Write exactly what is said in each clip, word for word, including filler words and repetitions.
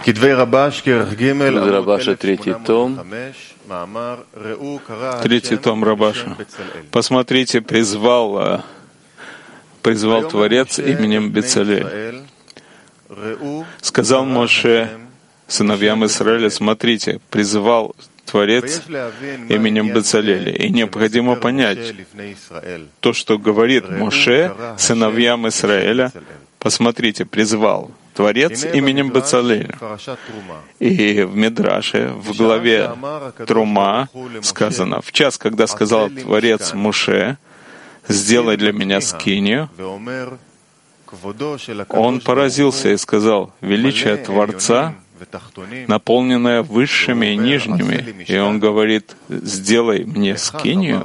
Рабаша, третий том. Третий том Рабаша. Посмотрите, призвал, призвал Творец именем Бецалель. Сказал Моше сыновьям Израиля: смотрите, призвал Творец именем Бецалеля. И необходимо понять то, что говорит Моше сыновьям Израиля. Посмотрите, призвал Творец именем Бецалеля. И в Мидраше, в главе Трума сказано: в час, когда сказал Творец Моше: сделай для меня скинию, он поразился и сказал: величие Творца, наполненное высшими и нижними. И он говорит: сделай мне скинию.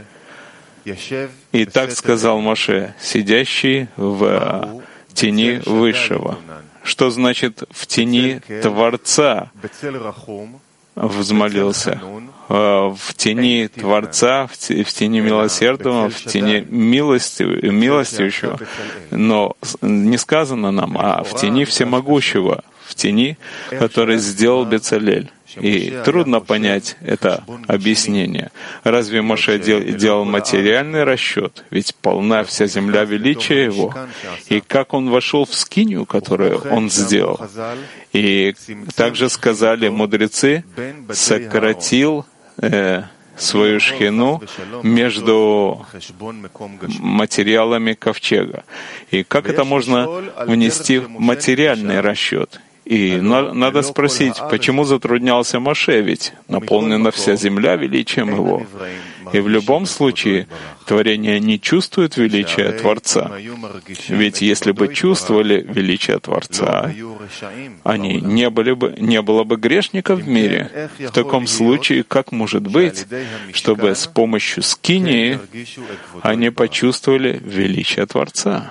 И так сказал Моше, сидящий в тени Высшего. Что значит в тени Творца? Взмолился. В тени Творца, в тени Милосердного, в тени Милостивущего. Но не сказано нам, а в тени Всемогущего, в тени, который сделал Бецалель. И трудно понять это объяснение. Разве Моше делал материальный расчет? Ведь полна вся земля величия его. И как он вошел в скинию, которую он сделал? И также сказали мудрецы: сократил э, свою шхину между материалами ковчега. И как это можно внести в материальный расчет? И на, надо спросить, почему затруднялся Моше, ведь наполнена вся земля величием его. И в любом случае творение не чувствует величия Творца. Ведь если бы чувствовали величие Творца, они не, были бы, не было бы грешников в мире. В таком случае, как может быть, чтобы с помощью скинии они почувствовали величие Творца?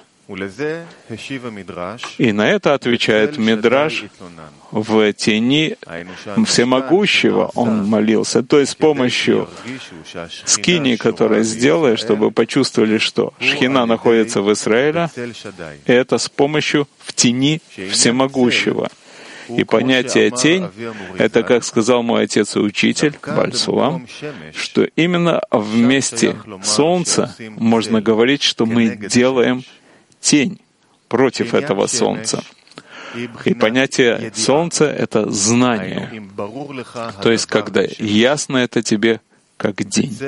И на это отвечает Мидраш: в тени Всемогущего он молился. То есть с помощью скинии, которую сделали, чтобы почувствовали, что Шхина находится в Израиле, это с помощью в тени Всемогущего. И понятие «тень» — это, как сказал мой отец и учитель, Бааль Сулам, что именно вместе Солнца можно говорить, что мы делаем тень против этого солнца. И понятие солнца — это знание. То есть, когда ясно это тебе, как день.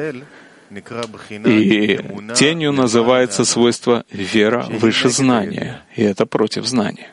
И тенью называется свойство вера выше знания. И это против знания.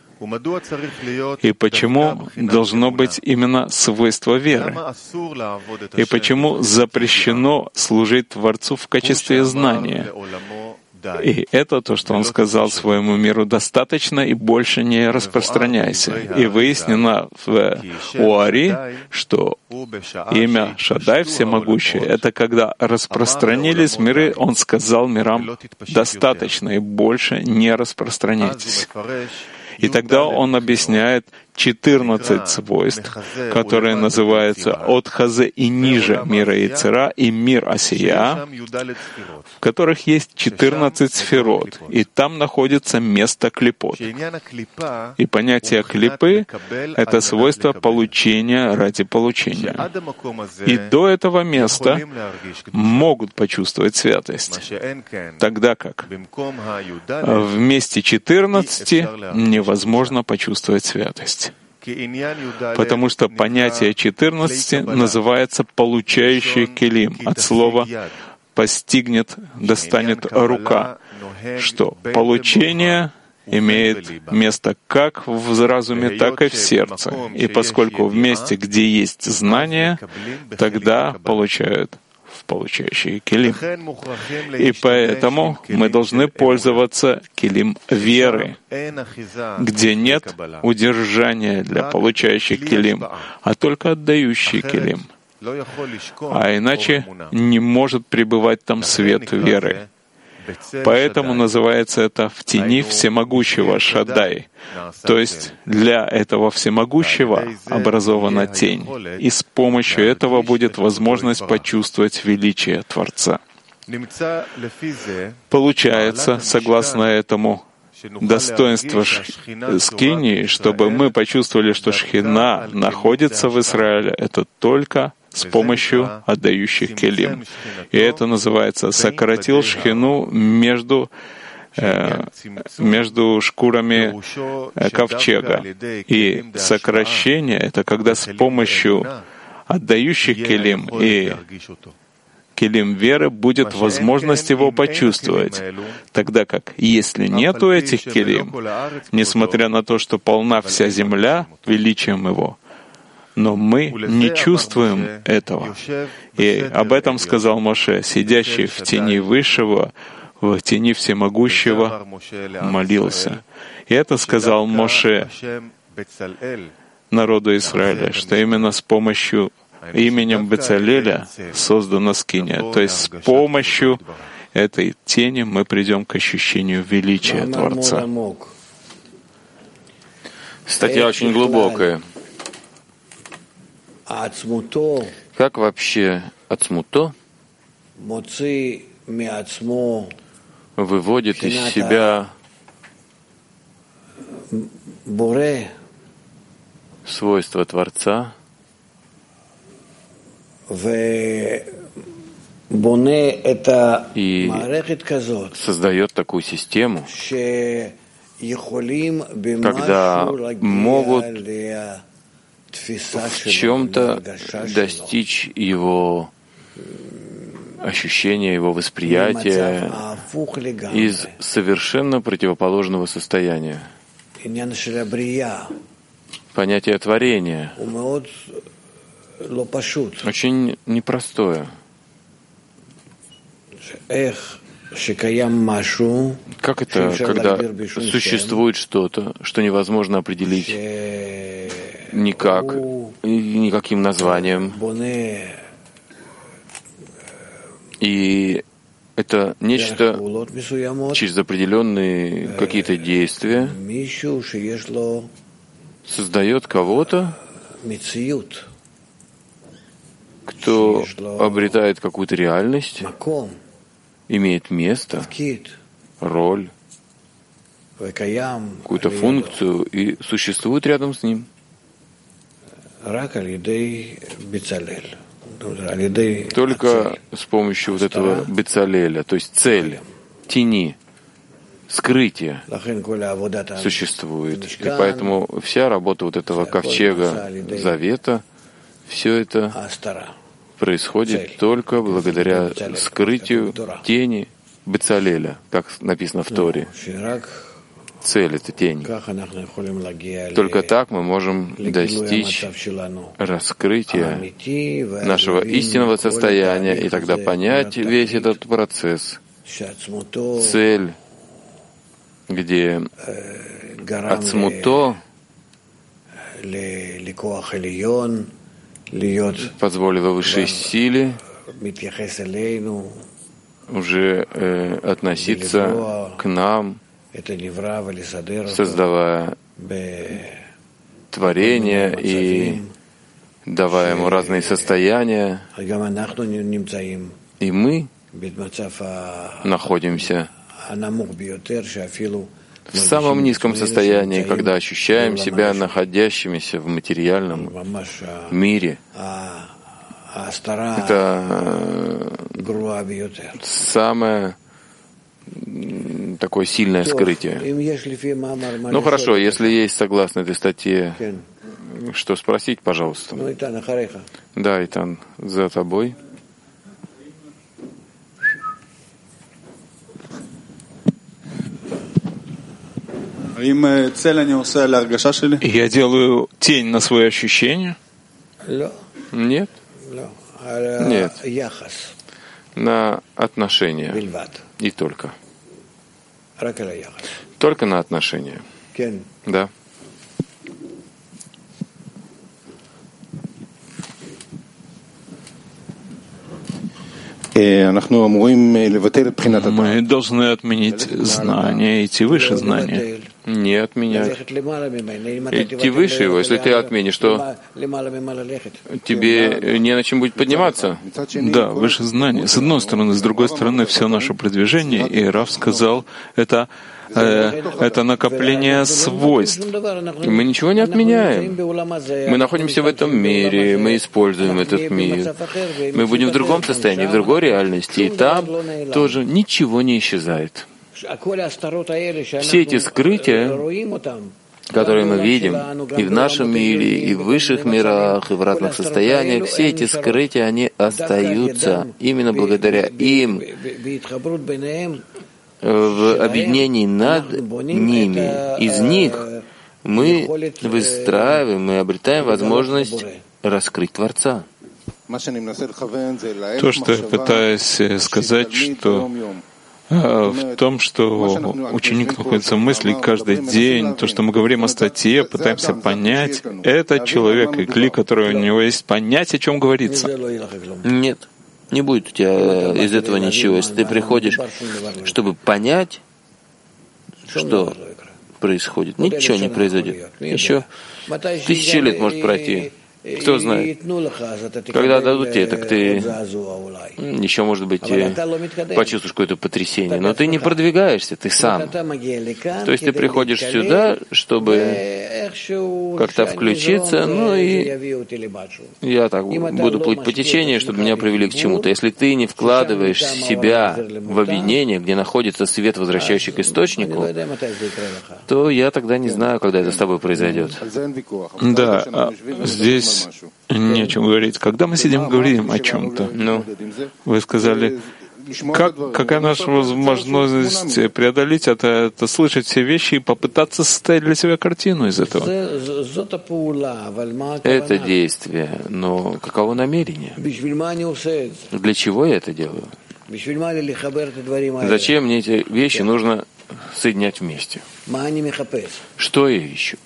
И почему должно быть именно свойство веры? И почему запрещено служить Творцу в качестве знания? И это то, что он сказал своему миру: достаточно и больше не распространяйся. И выяснено в Уари, что имя Шадай Всемогущий — это когда распространились миры, он сказал мирам: достаточно и больше не распространяйтесь. И тогда он объясняет четырнадцать свойств, которые называются от Хазе и ниже мира Йецера и мир Осия, в которых есть четырнадцать сферот, и там находится место клипот. И понятие клипы — это свойство получения ради получения. И до этого места могут почувствовать святость, тогда как в месте четырнадцати невозможно почувствовать святость. Потому что понятие четырнадцати называется «получающий келим», от слова «постигнет», «достанет рука», что получение имеет место как в разуме, так и в сердце. И поскольку в месте, где есть знание, тогда получают получающие келим. И поэтому мы должны пользоваться келим веры, где нет удержания для получающих келим, а только отдающие келим. А иначе не может пребывать там свет веры. Поэтому называется это «в тени Всемогущего» Шадай. То есть для этого Всемогущего образована тень, и с помощью этого будет возможность почувствовать величие Творца. Получается, согласно этому, достоинство скинии, чтобы мы почувствовали, что Шхина находится в Израиле, это только с помощью отдающих келим. И это называется «сократил Шхину между, э, между шкурами ковчега». И сокращение — это когда с помощью отдающих келим и келим веры будет возможность его почувствовать, тогда как если нету этих келим, несмотря на то, что полна вся земля величием его, но мы не чувствуем этого. И об этом сказал Моше: сидящий в тени Высшего, в тени Всемогущего, молился. И это сказал Моше народу Израиля, что именно с помощью именем Бецалеля создана скиния. То есть с помощью этой тени мы придем к ощущению величия Творца. Статья очень глубокая. Как вообще Ацмуто выводит из себя свойства Творца и создает такую систему, когда могут в чем-то достичь его ощущения, его восприятия из совершенно противоположного состояния. Понятие творения очень непростое. Как это, когда существует что-то, что невозможно определить никак, никаким названием, и это нечто через определенные какие-то действия создает кого-то, кто обретает какую-то реальность, имеет место, роль, какую-то функцию и существует рядом с ним. Только с помощью вот этого Бецалеля, то есть цель, тени, скрытия существует. И поэтому вся работа вот этого ковчега Завета, все это происходит только благодаря скрытию тени Бецалеля, как написано в Торе. Цель — это тень. Только так мы можем достичь раскрытия нашего истинного состояния и тогда понять весь этот процесс. Цель, где Ацмуто позволила высшей силе уже э, относиться к нам, создавая творение и давая ему разные состояния. И мы находимся в самом низком состоянии, когда ощущаем себя находящимися в материальном мире. Это самое такое сильное скрытие. Ну хорошо, если есть согласно этой статье, что спросить, пожалуйста. Да, Итан, за тобой. Я делаю тень на свои ощущения? Нет. Нет. На отношения. И только. Только на отношения. Да. Мы должны отменить знания, идти выше знания. не отменять. Идти выше его. Если ты отменишь, то тебе не на чем будет подниматься. Да, выше знания. С одной стороны, с другой стороны, все наше продвижение, и Рав сказал, это это накопление свойств. Мы ничего не отменяем. Мы находимся в этом мире, мы используем этот мир. Мы будем в другом состоянии, в другой реальности, и там тоже ничего не исчезает. Все эти скрытия, которые мы видим и в нашем мире, и в высших мирах, и в разных состояниях, все эти скрытия, они остаются именно благодаря им. В объединении над ними, из них мы выстраиваем, мы обретаем возможность раскрыть Творца. То, что я пытаюсь сказать, что в том, что ученик находится в мысли каждый день, то, что мы говорим о статье, пытаемся понять, это человек, и клик, который у него есть, понять, о чем говорится. Нет. Не будет у тебя из этого ничего. Если ты приходишь, чтобы понять, что происходит, ничего не произойдет. Еще тысячи лет может пройти. Кто знает? Когда дадут тебе, так ты еще, может быть, почувствуешь какое-то потрясение. Но ты не продвигаешься, ты сам. То есть ты приходишь сюда, чтобы как-то включиться, ну и я так буду плыть по течению, чтобы меня привели к чему-то. Если ты не вкладываешь себя в объединение, где находится свет, возвращающий к источнику, то я тогда не знаю, когда это с тобой произойдет. Да, здесь не о чем говорить. Когда мы сидим и говорим о чем-то, ну, вы сказали, как, какая наша возможность преодолеть это, это слышать все вещи и попытаться составить для себя картину из этого? Это действие, но каково намерение? Для чего я это делаю? Зачем мне эти вещи нужно соединять вместе? Что я ищу?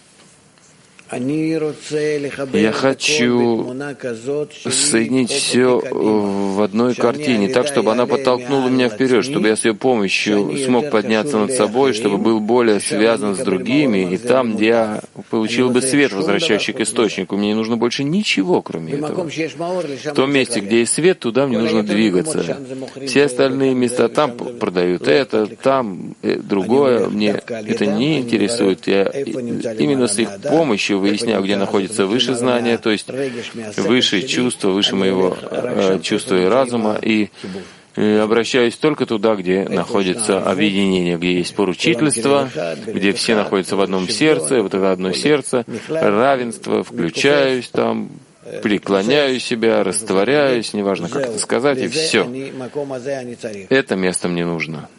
Я хочу соединить все в одной картине, так, чтобы она подтолкнула меня вперед, чтобы я с ее помощью смог подняться над собой, чтобы был более связан с другими, и там, где я получил бы свет, возвращающий к источнику, мне не нужно больше ничего, кроме этого. В том месте, где есть свет, туда мне нужно двигаться. Все остальные места там продают это, там другое, мне это не интересует. Я именно с их помощью выясняю, где находится выше знания, то есть выше чувства, выше моего э, чувства и разума, и э, обращаюсь только туда, где находится объединение, где есть поручительство, где все находятся в одном сердце, вот это одно сердце, равенство, включаюсь там, преклоняю себя, растворяюсь, неважно, как это сказать, и все. Это место мне нужно.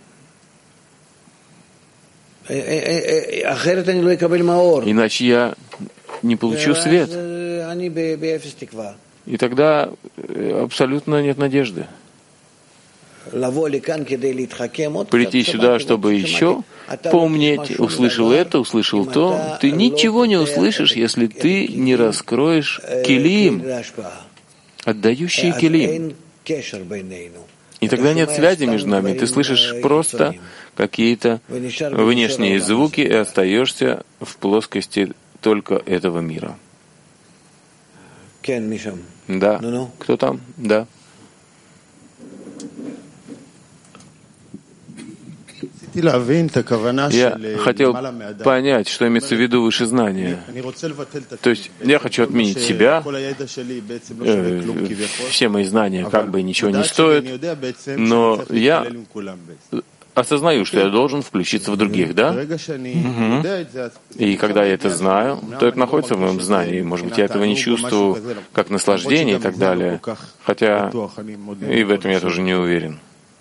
Иначе я не получу свет. И тогда абсолютно нет надежды. Прийти сюда, чтобы еще поумнеть, услышал это, услышал то. Ты ничего не услышишь, если ты не раскроешь келим, отдающие келим. И тогда нет связи между нами. Ты слышишь просто какие-то внешние звуки и остаешься в плоскости только этого мира. Да. Кто там? Да. Я хотел понять, что имеется в виду выше знания. То есть я хочу отменить себя, э, все мои знания как бы ничего не стоят, но я осознаю, что я должен включиться в других, да? Угу. И когда я это знаю, то это находится в моем знании. Может быть, я этого не чувствую как наслаждение и так далее, хотя и в этом я тоже не уверен.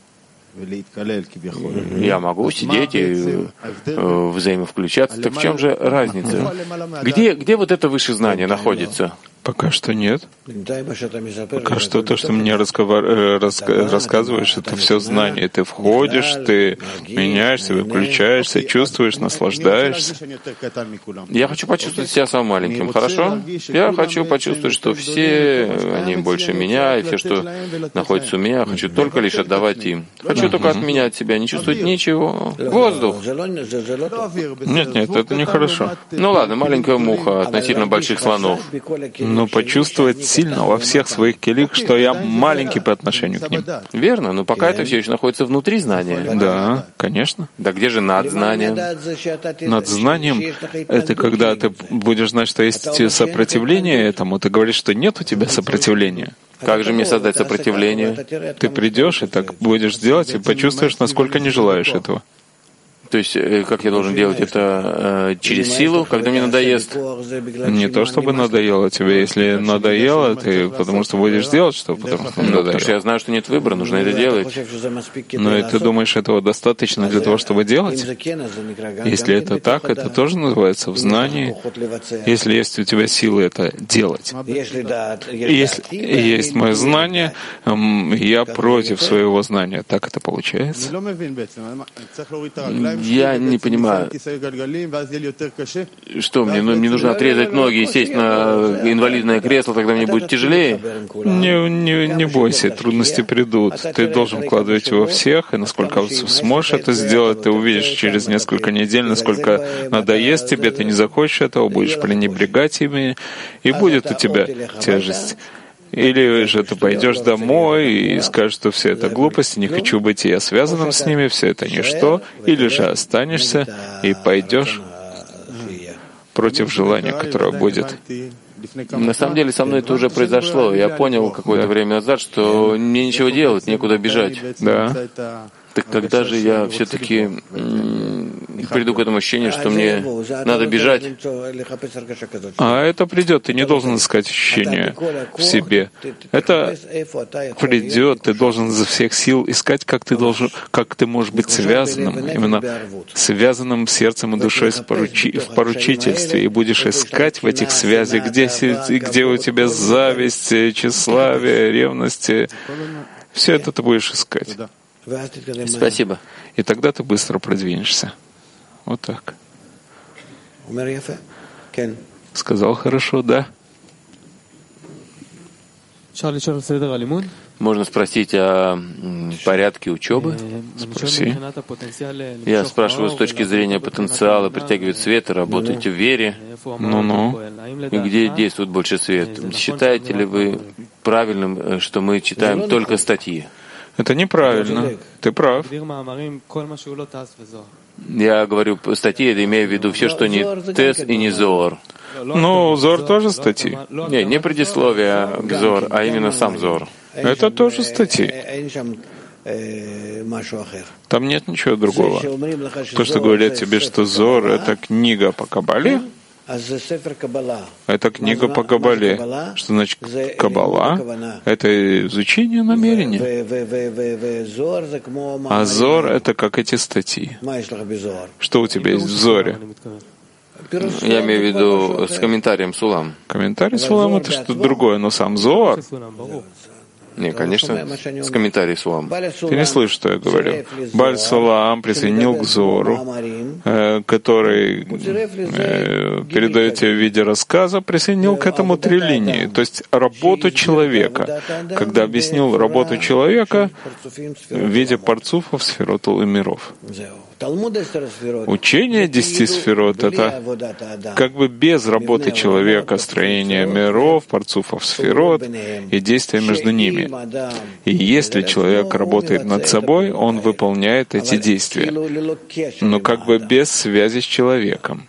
Я могу сидеть и взаимовключаться. Так в чем же разница? Где, где вот это высшее знание находится? Пока что нет. Пока что то, что мне разговор... раска... рассказываешь, это все знание. Ты входишь, ты меняешься, выключаешься, чувствуешь, наслаждаешься. Я хочу почувствовать себя самым маленьким, хорошо? Я хочу почувствовать, что все, они больше меня, и все, что находится у меня, хочу только лишь отдавать им. Хочу только от меня, от себя, не чувствовать ничего. Воздух. Нет, нет, это нехорошо. Ну ладно, маленькая муха относительно больших слонов. Но почувствовать сильно во всех своих келих, что я маленький по отношению к ним. Верно, но пока это все еще находится внутри знания. Да, конечно. Да где же над знанием? Над знанием — это когда ты будешь знать, что есть сопротивление этому, ты говоришь, что нет у тебя сопротивления. Как же мне создать сопротивление? Ты придешь и так будешь делать, и почувствуешь, насколько не желаешь этого. То есть, как я должен делать это э, через силу, когда мне надоест? Не то, чтобы надоело тебе. Если надоело, ты потому что будешь делать что, потому что надоело. Потому что я знаю, что нет выбора, нужно это делать. Но и ты думаешь, этого достаточно для того, чтобы делать? Если это так, это тоже называется в знании. Если есть у тебя силы это делать. Если есть мое знание, я против своего знания. Так это получается? Я не понимаю, что мне, ну, мне нужно отрезать ноги и сесть на инвалидное кресло, тогда мне будет тяжелее. Не, не, не бойся, трудности придут. Ты должен вкладывать во всех, и насколько сможешь это сделать, ты увидишь через несколько недель, насколько надоест тебе, ты не захочешь этого, будешь пренебрегать ими, и будет у тебя тяжесть. Или же ты пойдешь домой и скажешь, что все это глупости, не хочу быть я связанным с ними, все это ничто, или же останешься и пойдешь против желания, которое будет. На самом деле со мной это уже произошло. Я понял какое-то да. время назад, что мне ничего делать, некуда бежать. Да. Так когда же я все-таки приду к этому ощущению, что мне надо бежать? А это придет, ты не должен искать ощущение в себе. Это придет, ты должен изо всех сил искать, как ты должен, как ты можешь быть связанным, именно связанным сердцем и душой в поручительстве, и будешь искать в этих связях, где, где у тебя зависть, тщеславие, ревность. Все это ты будешь искать. Спасибо. И тогда ты быстро продвинешься. Вот так. Сказал хорошо, да? Можно спросить о порядке учебы? Спроси. Я спрашиваю с точки зрения потенциала притягивать свет и работать в вере. Ну-ну. И где действует больше свет? Считаете ли вы правильным, что мы читаем только статьи? Это неправильно. Ты прав. Я говорю статьи, я имею в виду все, что не Тес и не Зоор. Ну, Зор тоже статьи. Не, не предисловие к Зор, а именно сам Зор. Это тоже статьи. Там нет ничего другого. То, что говорят тебе, что Зор — это книга по Кабале, это книга по Кабале. Что значит Кабала? Это изучение намерения. А Зор — это как эти статьи. Что у тебя есть в Зоре? Я имею в виду с комментарием Сулам. Комментарий Сулам — это что-то другое, но сам Зор... Не, конечно, с комментарием Сулам. Ты не слышишь, что я говорю. Баль Сулам присоединил к Зору, э, который э, передает тебе в виде рассказа, присоединил к этому три линии. То есть работу человека. Когда объяснил работу человека в виде парцуфов, сферот и миров. Учение десяти сферот — это как бы без работы человека, строения миров, парцуфов, сферот и действия между ними. И если человек работает над собой, он выполняет эти действия, но как бы без связи с человеком.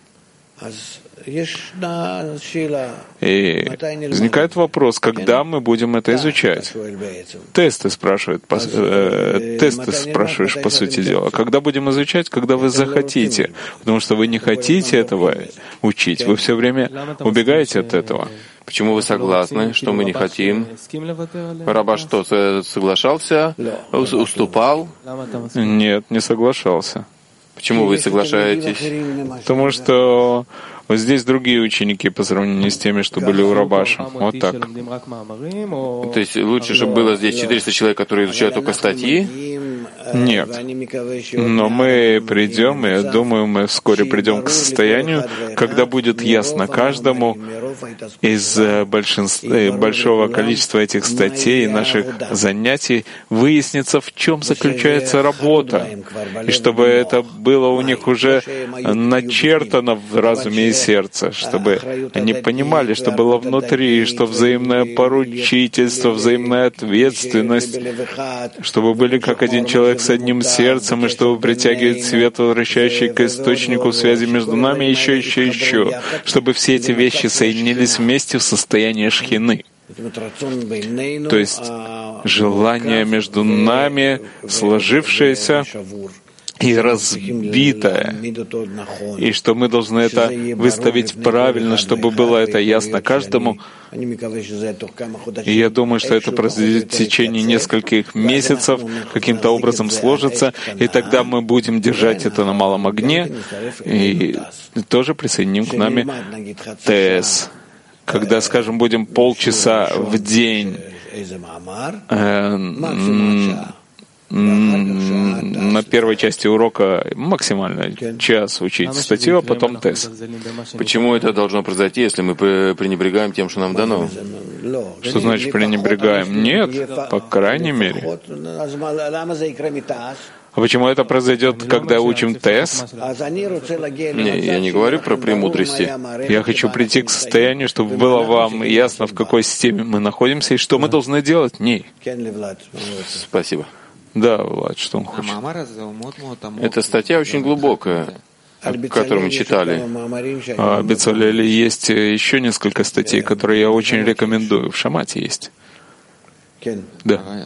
И возникает вопрос, когда мы будем это изучать. Тесты спрашивают, по, э, тесты спрашиваешь, по сути дела. Когда будем изучать, когда вы захотите. Потому что вы не хотите этого учить. Вы все время убегаете от этого. Почему вы согласны, что мы не хотим? Раба что, соглашался, уступал? Нет, не соглашался. Почему вы соглашаетесь? Потому что вот здесь другие ученики по сравнению с теми, что были у Рабаша. Вот так. То есть лучше, чтобы было здесь четыреста человек, которые изучают только статьи? Нет. Но мы придем, и я думаю, мы вскоре придем к состоянию, когда будет ясно каждому из большинства, большого количества этих статей и наших занятий выяснится, в чем заключается работа, и чтобы это было у них уже начертано в разуме и сердце, чтобы они понимали, что было внутри, что взаимное поручительство, взаимная ответственность, чтобы были как один человек с одним сердцем, и чтобы притягивать свет, возвращающий к источнику связи между нами, еще, еще, еще, чтобы все эти вещи соединились вместе в состоянии шхины. То есть желание между нами, сложившееся и разбитое, и что мы должны это выставить правильно, чтобы было это ясно каждому. И я думаю, что это произойдет в течение нескольких месяцев, каким-то образом сложится, и тогда мы будем держать это на малом огне, и тоже присоединим к нами ТС. Когда, скажем, будем полчаса в день э, на первой части урока максимально час учить статью, а потом тест. Почему это должно произойти, если мы пренебрегаем тем, что нам дано? Что значит пренебрегаем? Нет, по крайней мере. А почему это произойдет, когда учим ТЭС? Не, я не говорю про премудрости. Я хочу прийти к состоянию, чтобы было вам ясно, в какой системе мы находимся и что мы должны делать в ней. Спасибо. Да, Влад, что он хочет? Эта статья очень глубокая, которую мы читали. А Бецалеле есть еще несколько статей, которые я очень рекомендую. В Шамате есть. Да.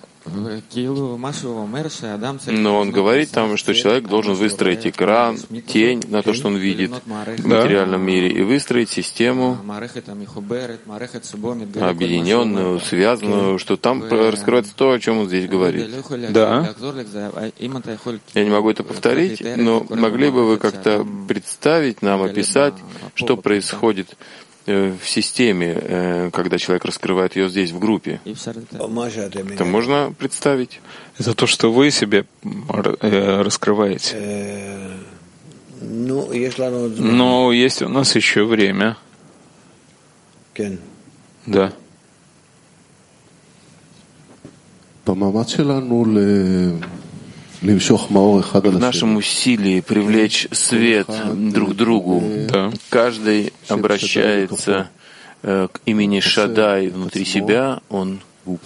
Но он говорит там, что человек должен выстроить экран, тень на то, что он видит в материальном мире, и выстроить систему объединенную, связанную, что там раскрывается то, о чем он здесь говорит. Да. Я не могу это повторить, но могли бы вы как-то представить нам, описать, что происходит в системе, когда человек раскрывает ее здесь, в группе? Это можно представить? Это то, что вы себе раскрываете. Но есть у нас еще время. Да. В нашем усилии привлечь свет друг к другу, да. Каждый обращается э, к имени Шадай внутри себя, он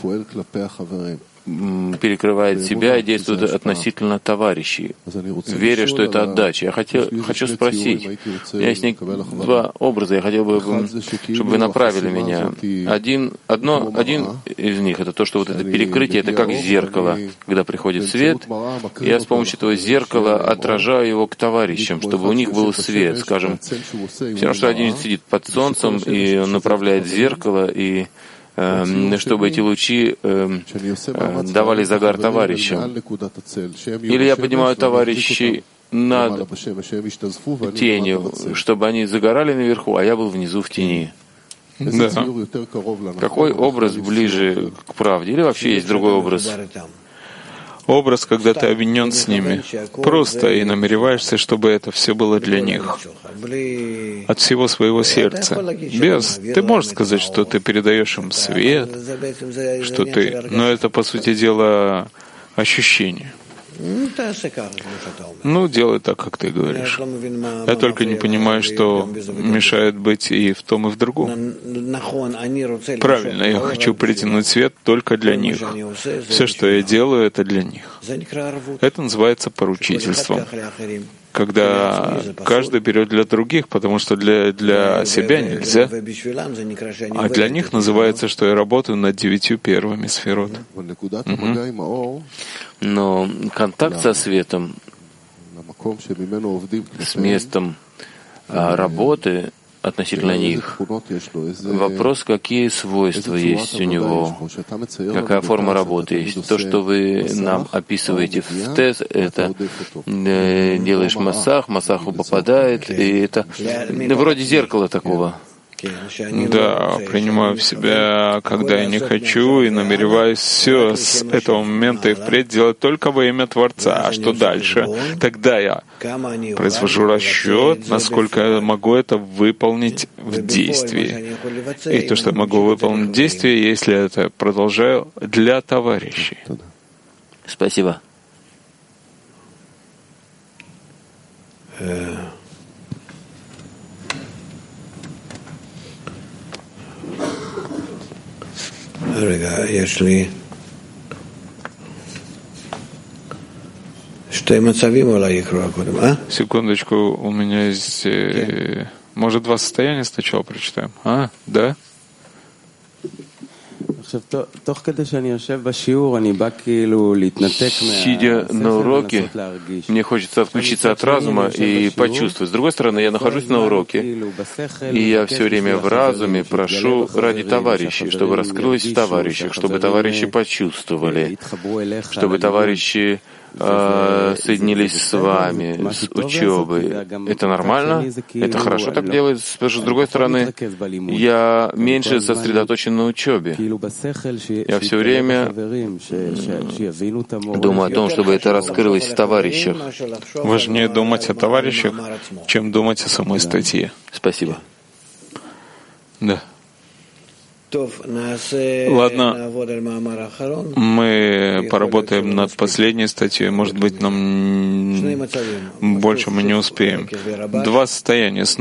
перекрывает себя и действует относительно товарищей, веря, что это отдача. Я хотел, хочу спросить, у меня есть два образа, я хотел бы, чтобы вы направили меня. Один, одно, один из них — это то, что вот это перекрытие, это как зеркало. Когда приходит свет, я с помощью этого зеркала отражаю его к товарищам, чтобы у них был свет. Скажем, все равно, что один сидит под солнцем, и он направляет зеркало, и чтобы эти лучи э, э, давали загар товарищам. Или я поднимаю товарищей над тенью, чтобы они загорали наверху, а я был внизу в тени. Да. Какой образ ближе к правде? Или вообще есть другой образ? Образ, когда ты объединен с ними, просто и намереваешься, чтобы это все было для них, от всего своего сердца. Без, ты можешь сказать, что ты передаешь им свет, что ты, но это, по сути дела, ощущение. Ну, делай так, как ты говоришь. Я только не понимаю, что мешает быть и в том, и в другом. Правильно, я хочу притянуть свет только для них. Все, что я делаю, это для них. Это называется поручительством, когда каждый берет для других, потому что для, для себя нельзя. А для них называется, что я работаю над девятью первыми сферот. Угу. Но контакт со светом, с местом а, работы, относительно них. Вопрос, какие свойства есть у него, какая форма работы есть. То, что вы нам описываете в тез, это э, делаешь массаж, массаху попадает, и это вроде зеркала такого. Да, принимаю в себя, когда я не хочу, и намереваюсь все с этого момента и впредь делать только во имя Творца. А что дальше? Тогда я произвожу расчет, насколько я могу это выполнить в действии. И то, что я могу выполнить в действии, если я это продолжаю для товарищей. Спасибо. רגע, יש לי שתי מצבים אולי יקרו קודם, אה? Секундочку, у меня есть... э, Может, два состояния сначала прочитаем? А, да? Сидя на уроке, мне хочется отключиться от разума и почувствовать. С другой стороны, я нахожусь на уроке, и я все время в разуме прошу ради товарищей, чтобы раскрылось в товарищах, чтобы товарищи почувствовали, чтобы товарищи э, соединились с вами, с учебой. Это нормально? Это хорошо так делать? Потому что, с другой стороны, я меньше сосредоточен на учебе. Я все время думаю о том, чтобы это раскрылось в товарищах. Важнее думать о товарищах, чем думать о самой статье. Спасибо. Да. Ладно, мы поработаем над последней статьей. Может быть, нам больше мы не успеем. Два состояния.